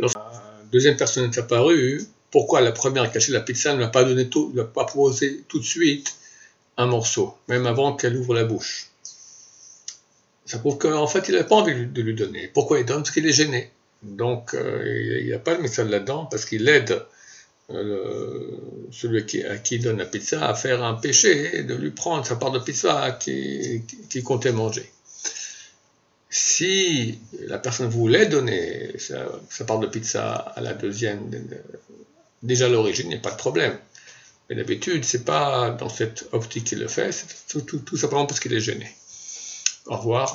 Lorsque la deuxième personne est apparue, pourquoi la première qui a acheté la pizza ne lui a pas donné tout, ne lui a pas proposé tout de suite un morceau, même avant qu'elle ouvre la bouche? Ça prouve qu'en fait, il n'avait pas envie de lui donner. Pourquoi il donne? Parce qu'il est gêné. Donc, il n'y a pas de message là-dedans, parce qu'il aide celui à qui il donne la pizza à faire un péché et de lui prendre sa part de pizza qu'il comptait manger. Si la personne voulait donner sa part de pizza à la deuxième, déjà à l'origine, il n'y a pas de problème. Mais d'habitude, c'est pas dans cette optique qu'il le fait, c'est tout simplement parce qu'il est gêné. Au revoir.